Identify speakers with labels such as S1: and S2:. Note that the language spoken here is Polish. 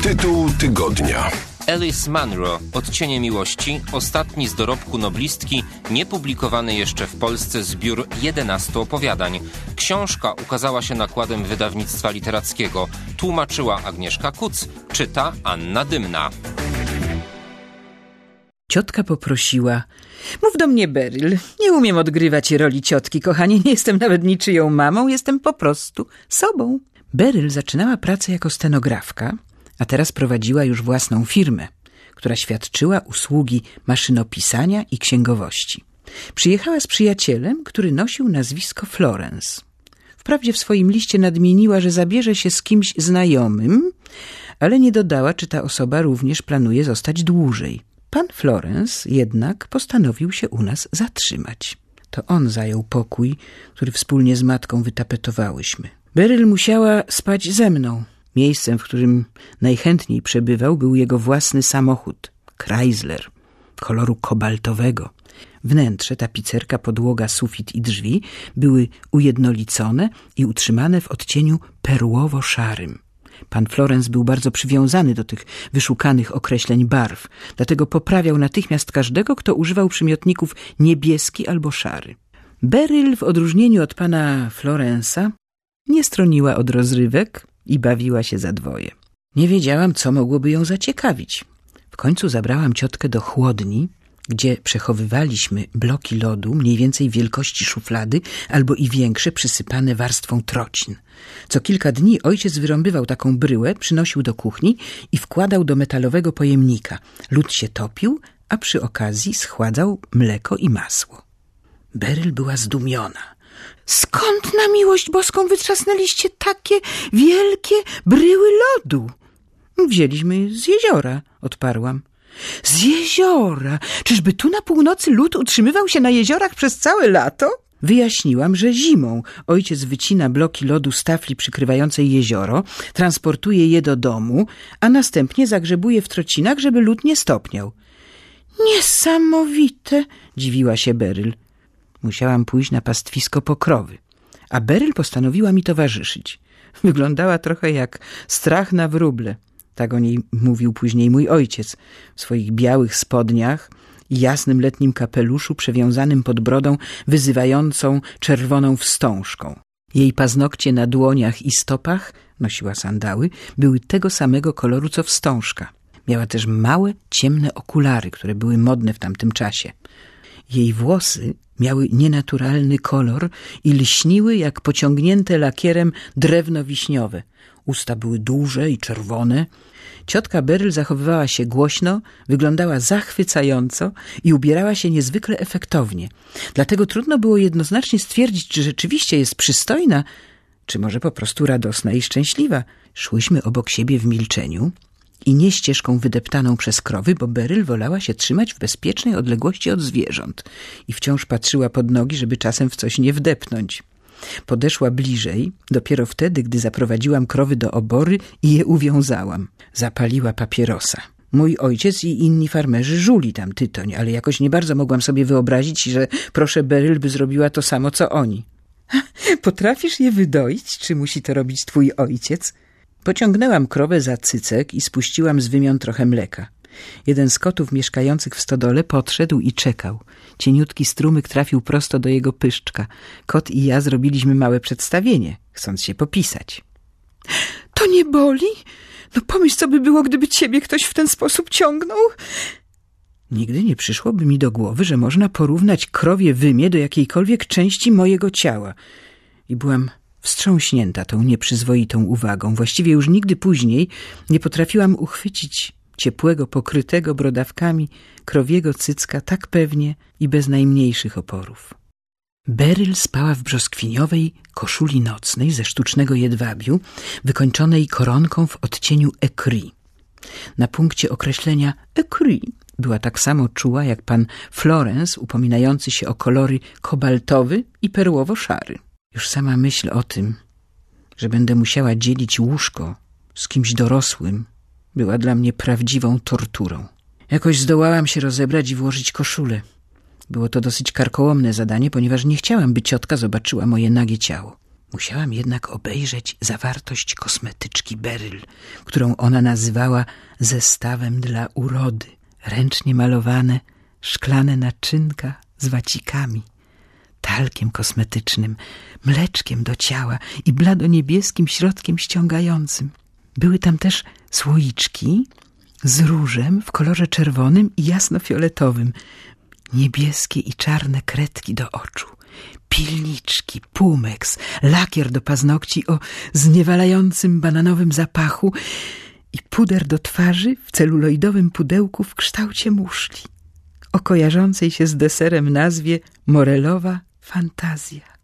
S1: Tytuł tygodnia.
S2: Alice Munro, Odcienie miłości, ostatni z dorobku noblistki, niepublikowany jeszcze w Polsce zbiór 11 opowiadań. Książka ukazała się nakładem wydawnictwa literackiego. Tłumaczyła Agnieszka Kuc, czyta Anna Dymna.
S3: Ciotka poprosiła: mów do mnie, Beryl. Nie umiem odgrywać roli ciotki, kochanie. Nie jestem nawet niczyją mamą, jestem po prostu sobą. Beryl zaczynała pracę jako stenografka, a teraz prowadziła już własną firmę, która świadczyła usługi maszynopisania i księgowości. Przyjechała z przyjacielem, który nosił nazwisko Florence. Wprawdzie w swoim liście nadmieniła, że zabierze się z kimś znajomym, ale nie dodała, czy ta osoba również planuje zostać dłużej. Pan Florence jednak postanowił się u nas zatrzymać. To on zajął pokój, który wspólnie z matką wytapetowałyśmy. Beryl musiała spać ze mną. Miejscem, w którym najchętniej przebywał, był jego własny samochód, Chrysler, koloru kobaltowego. Wnętrze, tapicerka, podłoga, sufit i drzwi były ujednolicone i utrzymane w odcieniu perłowo-szarym. Pan Florence był bardzo przywiązany do tych wyszukanych określeń barw, dlatego poprawiał natychmiast każdego, kto używał przymiotników niebieski albo szary. Beryl, w odróżnieniu od pana Florence'a, nie stroniła od rozrywek i bawiła się za dwoje. Nie wiedziałam, co mogłoby ją zaciekawić. W końcu zabrałam ciotkę do chłodni, gdzie przechowywaliśmy bloki lodu mniej więcej wielkości szuflady albo i większe, przysypane warstwą trocin. Co kilka dni ojciec wyrąbywał taką bryłę, przynosił do kuchni i wkładał do metalowego pojemnika. Lód się topił, a przy okazji schładzał mleko i masło. Beryl była zdumiona. Skąd na miłość boską wytrzasnęliście takie wielkie bryły lodu? Wzięliśmy z jeziora, odparłam. Z jeziora? Czyżby tu na północy lód utrzymywał się na jeziorach przez całe lato? Wyjaśniłam, że zimą ojciec wycina bloki lodu z tafli przykrywającej jezioro, transportuje je do domu, a następnie zagrzebuje w trocinach, żeby lód nie stopniał. Niesamowite, dziwiła się Beryl. Musiałam pójść na pastwisko po krowy, a Beryl postanowiła mi towarzyszyć. Wyglądała trochę jak strach na wróble. Tak o niej mówił później mój ojciec, w swoich białych spodniach i jasnym letnim kapeluszu przewiązanym pod brodą wyzywającą czerwoną wstążką. Jej paznokcie na dłoniach i stopach, nosiła sandały, były tego samego koloru co wstążka. Miała też małe, ciemne okulary, które były modne w tamtym czasie. Jej włosy miały nienaturalny kolor i lśniły jak pociągnięte lakierem drewno wiśniowe. Usta były duże i czerwone. Ciotka Beryl zachowywała się głośno, wyglądała zachwycająco i ubierała się niezwykle efektownie. Dlatego trudno było jednoznacznie stwierdzić, czy rzeczywiście jest przystojna, czy może po prostu radosna i szczęśliwa. Szłyśmy obok siebie w milczeniu i nie ścieżką wydeptaną przez krowy, bo Beryl wolała się trzymać w bezpiecznej odległości od zwierząt i wciąż patrzyła pod nogi, żeby czasem w coś nie wdepnąć. Podeszła bliżej, dopiero wtedy, gdy zaprowadziłam krowy do obory i je uwiązałam. Zapaliła papierosa. Mój ojciec i inni farmerzy żuli tam tytoń, ale jakoś nie bardzo mogłam sobie wyobrazić, że proszę Beryl by zrobiła to samo, co oni. Potrafisz je wydoić, czy musi to robić twój ojciec? Pociągnęłam krowę za cycek i spuściłam z wymion trochę mleka. Jeden z kotów mieszkających w stodole podszedł i czekał. Cieniutki strumyk trafił prosto do jego pyszczka. Kot i ja zrobiliśmy małe przedstawienie, chcąc się popisać. To nie boli? No pomyśl, co by było, gdyby ciebie ktoś w ten sposób ciągnął? Nigdy nie przyszłoby mi do głowy, że można porównać krowie wymię do jakiejkolwiek części mojego ciała. I byłam wstrząśnięta tą nieprzyzwoitą uwagą. Właściwie już nigdy później nie potrafiłam uchwycić ciepłego, pokrytego brodawkami krowiego cycka tak pewnie i bez najmniejszych oporów. Beryl spała w brzoskwiniowej koszuli nocnej ze sztucznego jedwabiu, wykończonej koronką w odcieniu écru. Na punkcie określenia écru była tak samo czuła jak pan Florence, upominający się o kolory kobaltowy i perłowo-szary. Już sama myśl o tym, że będę musiała dzielić łóżko z kimś dorosłym, była dla mnie prawdziwą torturą. Jakoś zdołałam się rozebrać i włożyć koszulę. Było to dosyć karkołomne zadanie, ponieważ nie chciałam, by ciotka zobaczyła moje nagie ciało. Musiałam jednak obejrzeć zawartość kosmetyczki Beryl, którą ona nazywała zestawem dla urody. Ręcznie malowane, szklane naczynka z wacikami, talkiem kosmetycznym, mleczkiem do ciała i bladoniebieskim środkiem ściągającym. Były tam też słoiczki z różem w kolorze czerwonym i jasnofioletowym, niebieskie i czarne kredki do oczu, pilniczki, pumeks, lakier do paznokci o zniewalającym bananowym zapachu i puder do twarzy w celuloidowym pudełku w kształcie muszli, o kojarzącej się z deserem nazwie morelowa fantazja.